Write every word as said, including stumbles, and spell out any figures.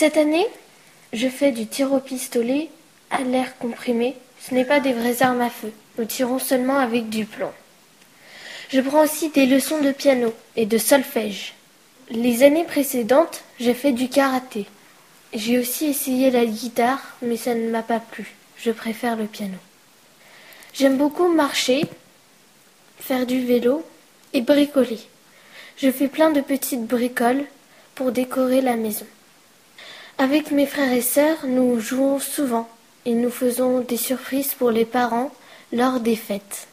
Cette année, je fais du tir au pistolet à l'air comprimé. Ce n'est pas des vraies armes à feu. Nous tirons seulement avec du plomb. Je prends aussi des leçons de piano et de solfège. Les années précédentes, j'ai fait du karaté. J'ai aussi essayé la guitare, mais ça ne m'a pas plu. Je préfère le piano. J'aime beaucoup marcher, faire du vélo et bricoler. Je fais plein de petites bricoles pour décorer la maison. Avec mes frères et sœurs, nous jouons souvent et nous faisons des surprises pour les parents lors des fêtes.